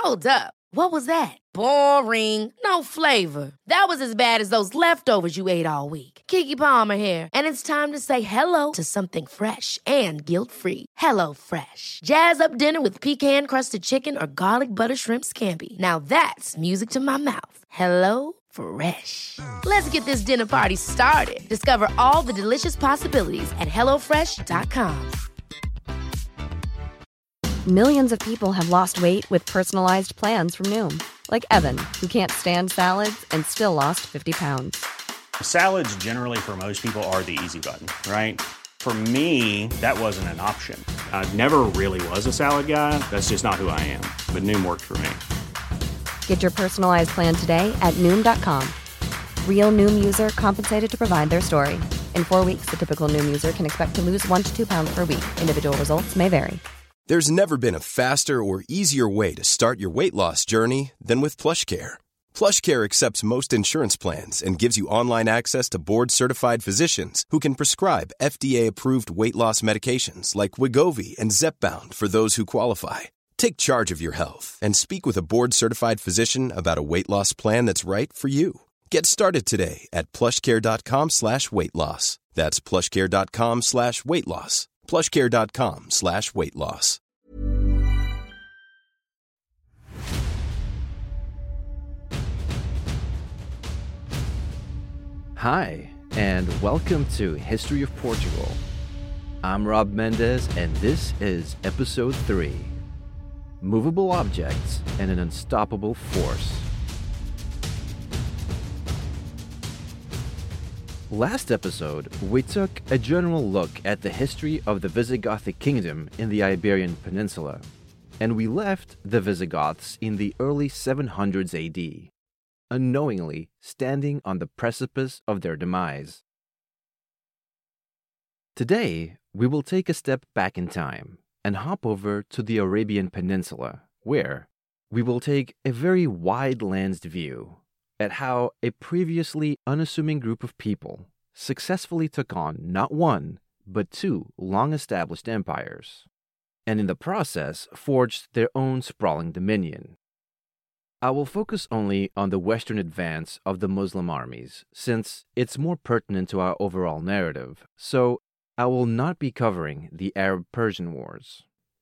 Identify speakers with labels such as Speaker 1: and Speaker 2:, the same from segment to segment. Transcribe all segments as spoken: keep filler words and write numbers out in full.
Speaker 1: Hold up. What was that? Boring. No flavor. That was as bad as those leftovers you ate all week. Keke Palmer here, and it's time to say hello to something fresh and guilt-free. Hello Fresh. Jazz up dinner with pecan-crusted chicken or garlic butter shrimp scampi. Now that's music to my mouth. Hello Fresh. Let's get this dinner party started. Discover all the delicious possibilities at hello fresh dot com.
Speaker 2: Millions of people have lost weight with personalized plans from Noom. Like Evan, who can't stand salads and still lost fifty pounds.
Speaker 3: Salads generally for most people are the easy button, right? For me, that wasn't an option. I never really was a salad guy. That's just not who I am. But Noom worked for me.
Speaker 2: Get your personalized plan today at Noom dot com. Real Noom user compensated to provide their story. In four weeks, the typical Noom user can expect to lose one to two pounds per week. Individual results may vary.
Speaker 4: There's never been a faster or easier way to start your weight loss journey than with PlushCare. PlushCare accepts most insurance plans and gives you online access to board-certified physicians who can prescribe F D A-approved weight loss medications like Wegovy and Zepbound for those who qualify. Take charge of your health and speak with a board-certified physician about a weight loss plan that's right for you. Get started today at plushcare.com slash weight loss. That's plushcare.com slash weight loss. plushcare.com slash weight loss.
Speaker 5: Hi, and welcome to History of Portugal. I'm Rob Mendez, and this is Episode three, Movable Objects and an Unstoppable Force. Last episode, we took a general look at the history of the Visigothic kingdom in the Iberian Peninsula, and we left the Visigoths in the early seven hundreds A D, unknowingly standing on the precipice of their demise. Today, we will take a step back in time and hop over to the Arabian Peninsula, where we will take a very wide-lensed view at how a previously unassuming group of people successfully took on not one, but two long-established empires, and in the process forged their own sprawling dominion. I will focus only on the western advance of the Muslim armies, since it's more pertinent to our overall narrative, so I will not be covering the Arab-Persian Wars.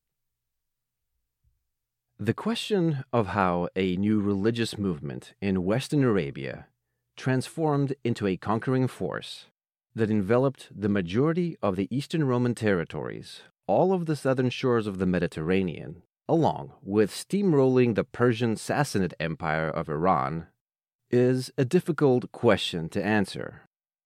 Speaker 5: The question of how a new religious movement in Western Arabia transformed into a conquering force that enveloped the majority of the Eastern Roman territories, all of the southern shores of the Mediterranean, along with steamrolling the Persian Sassanid Empire of Iran, is a difficult question to answer.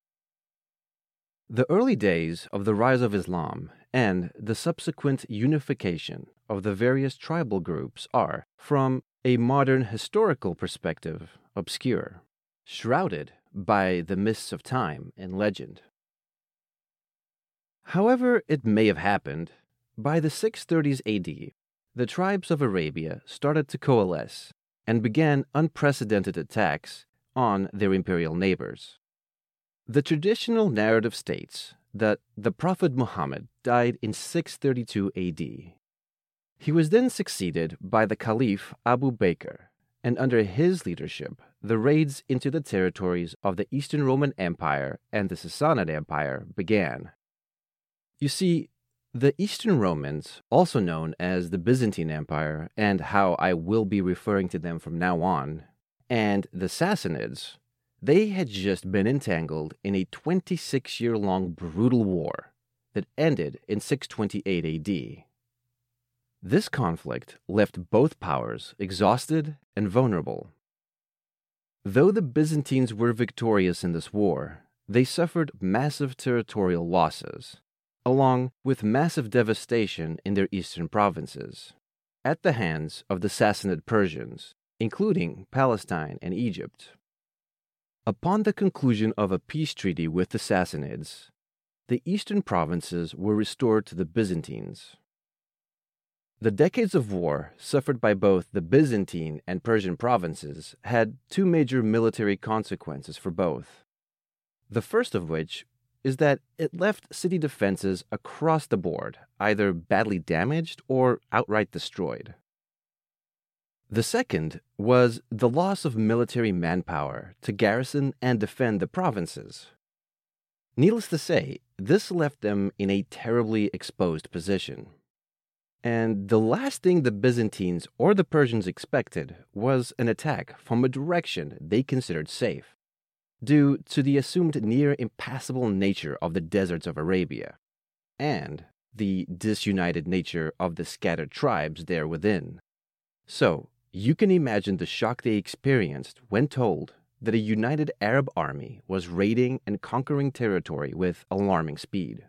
Speaker 5: The early days of the rise of Islam and the subsequent unification of the various tribal groups are, from a modern historical perspective, obscure, shrouded by the mists of time and legend. However it may have happened, by the six thirties A D, the tribes of Arabia started to coalesce and began unprecedented attacks on their imperial neighbors. The traditional narrative states that the Prophet Muhammad died in six thirty-two A D. He was then succeeded by the Caliph Abu Bakr, and under his leadership, the raids into the territories of the Eastern Roman Empire and the Sassanid Empire began. You see, the Eastern Romans, also known as the Byzantine Empire, and how I will be referring to them from now on, and the Sassanids, they had just been entangled in a twenty-six-year-long brutal war that ended in six twenty-eight A D. This conflict left both powers exhausted and vulnerable. Though the Byzantines were victorious in this war, they suffered massive territorial losses, along with massive devastation in their eastern provinces, at the hands of the Sassanid Persians, including Palestine and Egypt. Upon the conclusion of a peace treaty with the Sassanids, the eastern provinces were restored to the Byzantines. The decades of war suffered by both the Byzantine and Persian provinces had two major military consequences for both. The first of which is that it left city defenses across the board either badly damaged or outright destroyed. The second was the loss of military manpower to garrison and defend the provinces. Needless to say, this left them in a terribly exposed position. And the last thing the Byzantines or the Persians expected was an attack from a direction they considered safe, due to the assumed near impassable nature of the deserts of Arabia, and the disunited nature of the scattered tribes there within. So, you can imagine the shock they experienced when told that a united Arab army was raiding and conquering territory with alarming speed.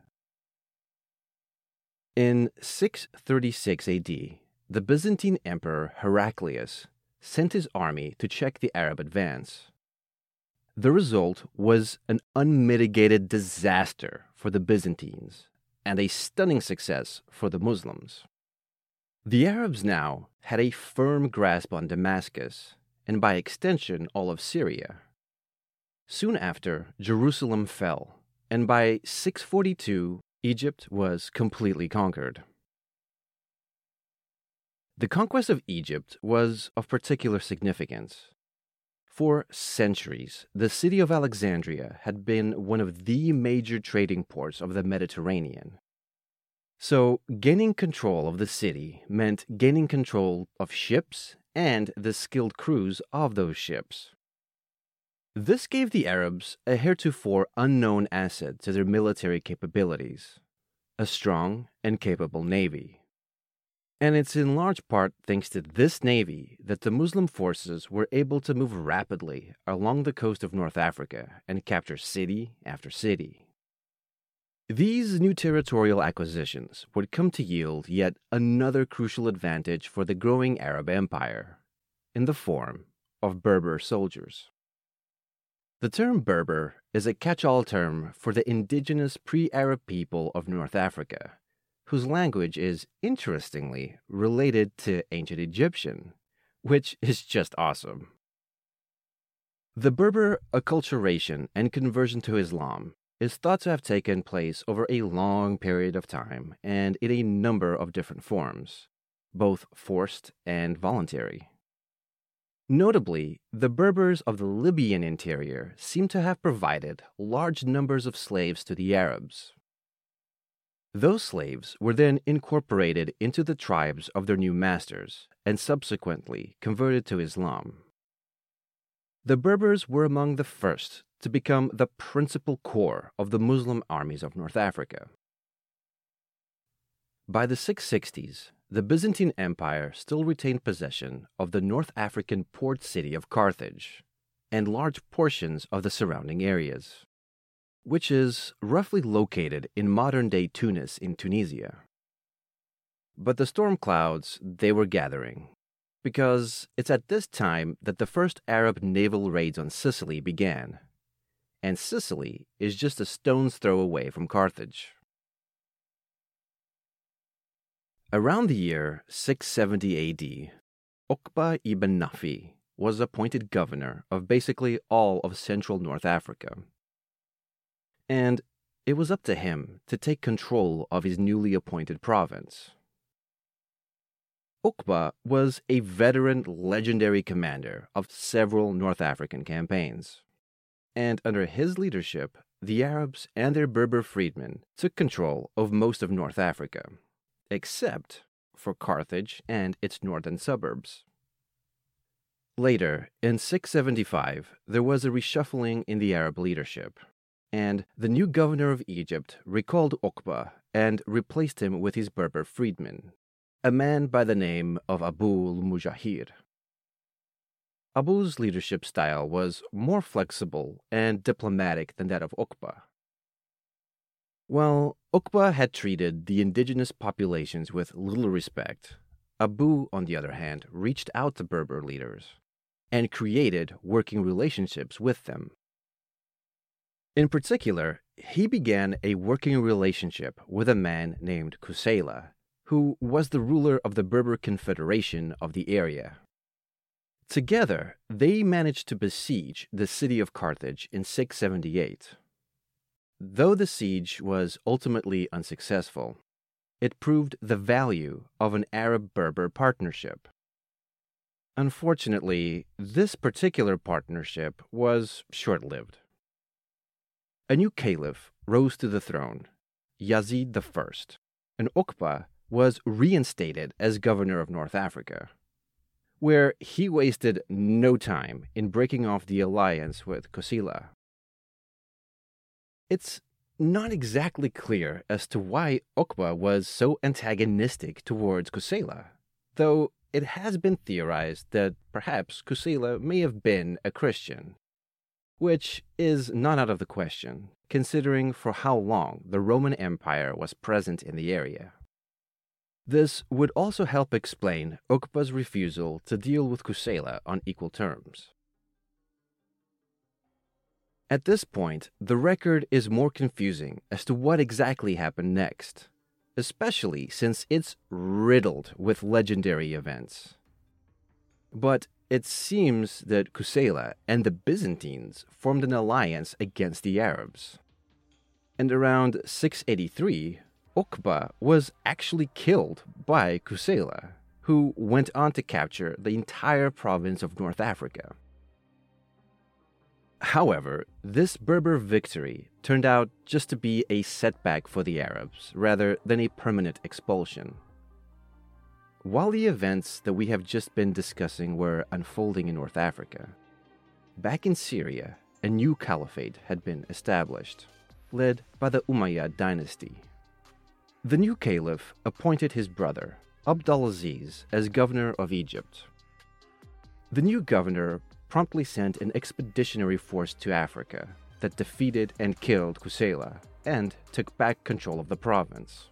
Speaker 5: In six thirty-six A D, the Byzantine Emperor Heraclius sent his army to check the Arab advance. The result was an unmitigated disaster for the Byzantines and a stunning success for the Muslims. The Arabs now had a firm grasp on Damascus, and by extension all of Syria. Soon after, Jerusalem fell, and by six forty-two, Egypt was completely conquered. The conquest of Egypt was of particular significance. For centuries, the city of Alexandria had been one of the major trading ports of the Mediterranean. So, gaining control of the city meant gaining control of ships and the skilled crews of those ships. This gave the Arabs a heretofore unknown asset to their military capabilities, a strong and capable navy. And it's in large part thanks to this navy that the Muslim forces were able to move rapidly along the coast of North Africa and capture city after city. These new territorial acquisitions would come to yield yet another crucial advantage for the growing Arab Empire, in the form of Berber soldiers. The term Berber is a catch-all term for the indigenous pre-Arab people of North Africa, whose language is, interestingly, related to ancient Egyptian, which is just awesome. The Berber acculturation and conversion to Islam is thought to have taken place over a long period of time and in a number of different forms, both forced and voluntary. Notably, the Berbers of the Libyan interior seem to have provided large numbers of slaves to the Arabs. Those slaves were then incorporated into the tribes of their new masters and subsequently converted to Islam. The Berbers were among the first to become the principal core of the Muslim armies of North Africa. By the six sixties, the Byzantine Empire still retained possession of the North African port city of Carthage and large portions of the surrounding areas, which is roughly located in modern-day Tunis in Tunisia. But the storm clouds, they were gathering, because it's at this time that the first Arab naval raids on Sicily began, and Sicily is just a stone's throw away from Carthage. Around the year six seventy A D, Uqba ibn Nafi was appointed governor of basically all of central North Africa, and it was up to him to take control of his newly appointed province. Uqba was a veteran, legendary commander of several North African campaigns, and under his leadership, the Arabs and their Berber freedmen took control of most of North Africa, except for Carthage and its northern suburbs. Later, in six seventy-five, there was a reshuffling in the Arab leadership, and the new governor of Egypt recalled Uqba and replaced him with his Berber freedman, a man by the name of Abu al-Mujahir. Abu's leadership style was more flexible and diplomatic than that of Uqba. While Uqba had treated the indigenous populations with little respect, Abu, on the other hand, reached out to Berber leaders and created working relationships with them. In particular, he began a working relationship with a man named Kusayla, who was the ruler of the Berber Confederation of the area. Together, they managed to besiege the city of Carthage in six seventy-eight. Though the siege was ultimately unsuccessful, it proved the value of an Arab-Berber partnership. Unfortunately, this particular partnership was short-lived. A new caliph rose to the throne, Yazid the First, and Uqba was reinstated as governor of North Africa, where he wasted no time in breaking off the alliance with Kusila. It's not exactly clear as to why Uqba was so antagonistic towards Kusila, though it has been theorized that perhaps Kusila may have been a Christian, which is not out of the question, considering for how long the Roman Empire was present in the area. This would also help explain Uqba's refusal to deal with Kusila on equal terms. At this point, the record is more confusing as to what exactly happened next, especially since it's riddled with legendary events. But it seems that Kusila and the Byzantines formed an alliance against the Arabs. And around six eighty-three, Uqba was actually killed by Kusila, who went on to capture the entire province of North Africa. However, this Berber victory turned out just to be a setback for the Arabs, rather than a permanent expulsion. While the events that we have just been discussing were unfolding in North Africa, back in Syria, a new caliphate had been established, led by the Umayyad dynasty. The new caliph appointed his brother, Abdulaziz, as governor of Egypt. The new governor promptly sent an expeditionary force to Africa that defeated and killed Kusila and took back control of the province.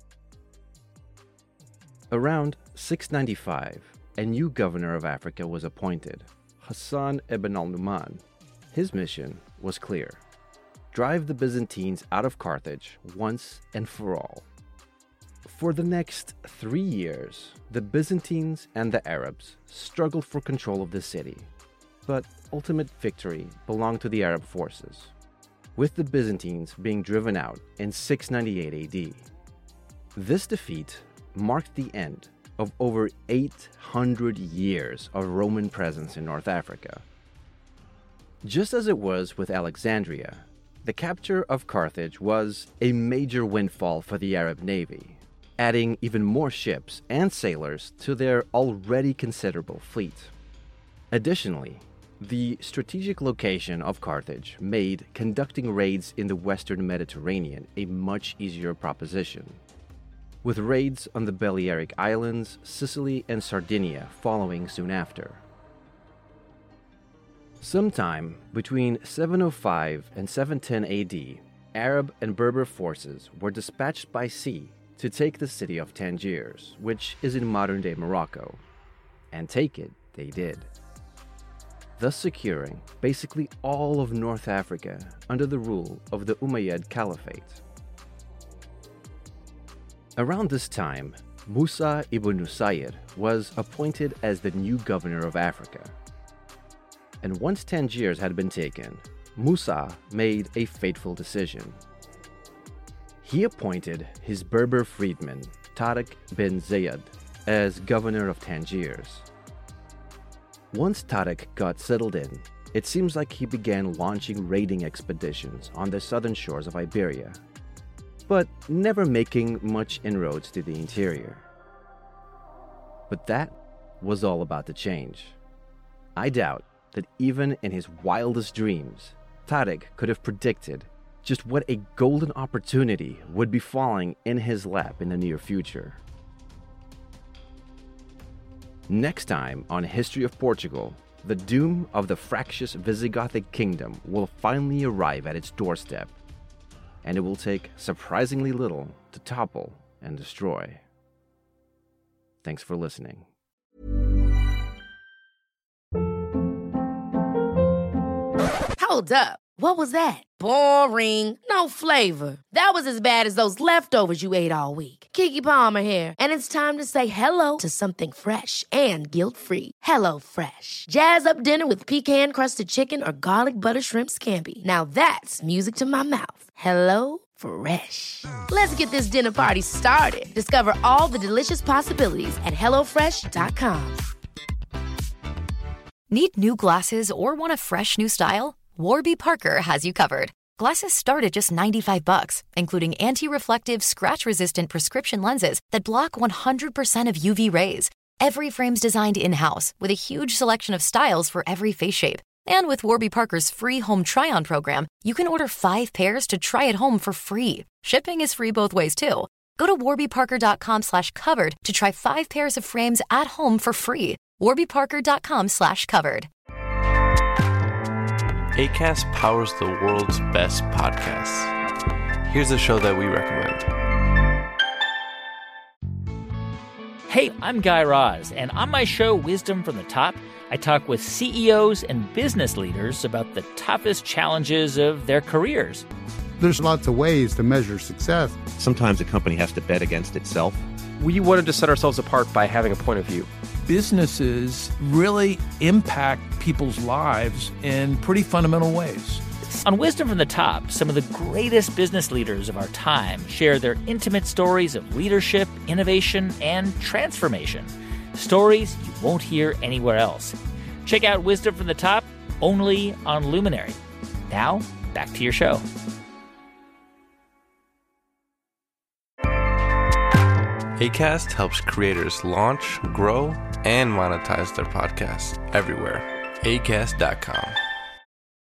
Speaker 5: Around six ninety-five, a new governor of Africa was appointed, Hassan ibn al-Numan. His mission was clear: drive the Byzantines out of Carthage once and for all. For the next three years, the Byzantines and the Arabs struggled for control of the city, but ultimate victory belonged to the Arab forces, with the Byzantines being driven out in six ninety-eight A D. This defeat marked the end of over eight hundred years of Roman presence in North Africa. Just as it was with Alexandria, the capture of Carthage was a major windfall for the Arab navy, adding even more ships and sailors to their already considerable fleet. Additionally, the strategic location of Carthage made conducting raids in the western Mediterranean a much easier proposition, with raids on the Balearic Islands, Sicily, and Sardinia following soon after. Sometime between seven oh five and seven ten A D, Arab and Berber forces were dispatched by sea to take the city of Tangiers, which is in modern-day Morocco, and take it they did, thus securing basically all of North Africa under the rule of the Umayyad Caliphate. Around this time, Musa ibn Nusayr was appointed as the new governor of Africa. And once Tangiers had been taken, Musa made a fateful decision. He appointed his Berber freedman, Tariq bin Zayed, as governor of Tangiers. Once Tariq got settled in, it seems like he began launching raiding expeditions on the southern shores of Iberia, but never making much inroads to the interior. But that was all about to change. I doubt that even in his wildest dreams, Tariq could have predicted just what a golden opportunity would be falling in his lap in the near future. Next time on History of Portugal, the doom of the fractious Visigothic kingdom will finally arrive at its doorstep, and it will take surprisingly little to topple and destroy. Thanks for listening.
Speaker 1: Hold up. What was that? Boring. No flavor. That was as bad as those leftovers you ate all week. Keke Palmer here, and it's time to say hello to something fresh and guilt-free. Hello Fresh. Jazz up dinner with pecan-crusted chicken or garlic butter shrimp scampi. Now that's music to my mouth. Hello Fresh. Let's get this dinner party started. Discover all the delicious possibilities at hello fresh dot com.
Speaker 6: Need new glasses or want a fresh new style? Warby Parker has you covered. Glasses start at just ninety-five bucks, including anti-reflective, scratch-resistant prescription lenses that block one hundred percent of U V rays. Every frame's designed in-house with a huge selection of styles for every face shape. And with Warby Parker's free home try-on program, you can order five pairs to try at home for free. Shipping is free both ways, too. Go to warbyparker.com slash covered to try five pairs of frames at home for free. warbyparker.com slash covered.
Speaker 7: Acast powers the world's best podcasts. Here's a show that we recommend.
Speaker 8: Hey, I'm Guy Raz, and on my show, Wisdom from the Top, I talk with C E Os and business leaders about the toughest challenges of their careers.
Speaker 9: There's lots of ways to measure success.
Speaker 5: Sometimes a company has to bet against itself.
Speaker 10: We wanted to set ourselves apart by having a point of view.
Speaker 11: Businesses really impact people's lives in pretty fundamental ways.
Speaker 8: On Wisdom from the Top, some of the greatest business leaders of our time share their intimate stories of leadership, innovation, and transformation. Stories you won't hear anywhere else. Check out Wisdom from the Top only on Luminary. Now, back to your show.
Speaker 7: Acast helps creators launch, grow, and monetize their podcasts everywhere. acast dot com.